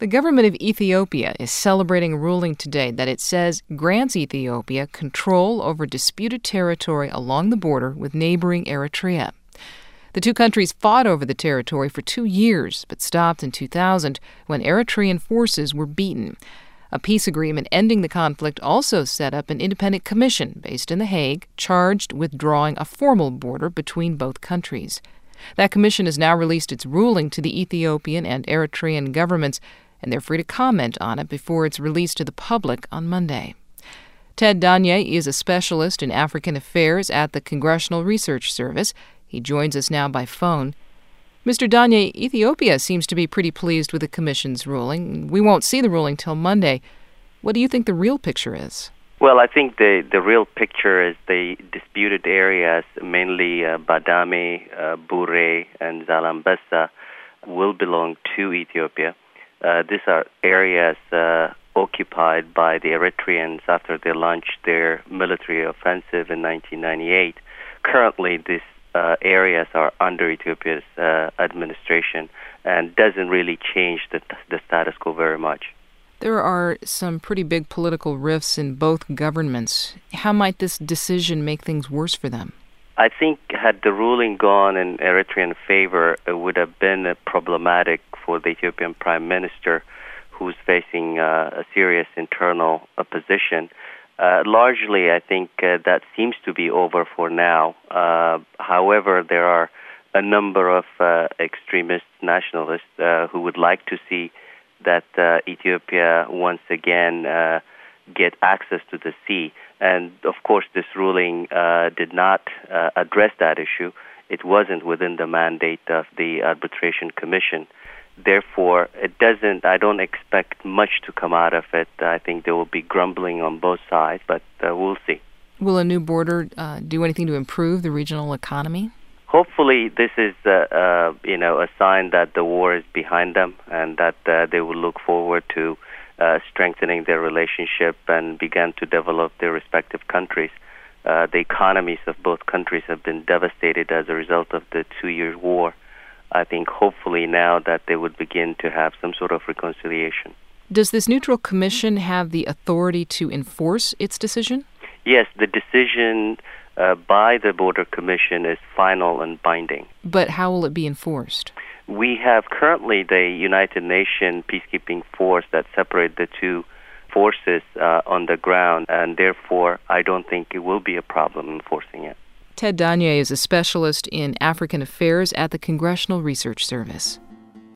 The government of Ethiopia is celebrating a ruling today that it says grants Ethiopia control over disputed territory along the border with neighboring Eritrea. The two countries fought over the territory for 2 years, but stopped in 2000 when Eritrean forces were beaten. A peace agreement ending the conflict also set up an independent commission based in The Hague, charged with drawing a formal border between both countries. That commission has now released its ruling to the Ethiopian and Eritrean governments, and they're free to comment on it before it's released to the public on Monday. Ted Danye is a specialist in African affairs at the Congressional Research Service. He joins us now by phone. Mr. Danye, Ethiopia seems to be pretty pleased with the commission's ruling. We won't see the ruling till Monday. What do you think the real picture is? Well, I think the real picture is the disputed areas, mainly Badame, Bure, and Zalambesa, will belong to Ethiopia. These are areas occupied by the Eritreans after they launched their military offensive in 1998. Currently, these areas are under Ethiopia's administration and doesn't really change the status quo very much. There are some pretty big political rifts in both governments. How might this decision make things worse for them? I think had the ruling gone in Eritrean favor, it would have been problematic for the Ethiopian Prime Minister, who's facing a serious internal opposition. Largely, I think that seems to be over for now. However, there are a number of extremist nationalists who would like to see that Ethiopia once again get access to the sea. And, of course, this ruling did not address that issue. It wasn't within the mandate of the Arbitration Commission. Therefore, I don't expect much to come out of it. I think there will be grumbling on both sides, but we'll see. Will a new border do anything to improve the regional economy? Hopefully, this is a sign that the war is behind them and that they will look forward to strengthening their relationship and begin to develop their respective countries. The economies of both countries have been devastated as a result of the 2-year war. I think hopefully now that they would begin to have some sort of reconciliation. Does this neutral commission have the authority to enforce its decision? Yes, the decision by the Border Commission is final and binding. But how will it be enforced? We have currently the United Nations peacekeeping force that separates the two forces on the ground, and therefore I don't think it will be a problem enforcing it. Ted Danye is a specialist in African affairs at the Congressional Research Service.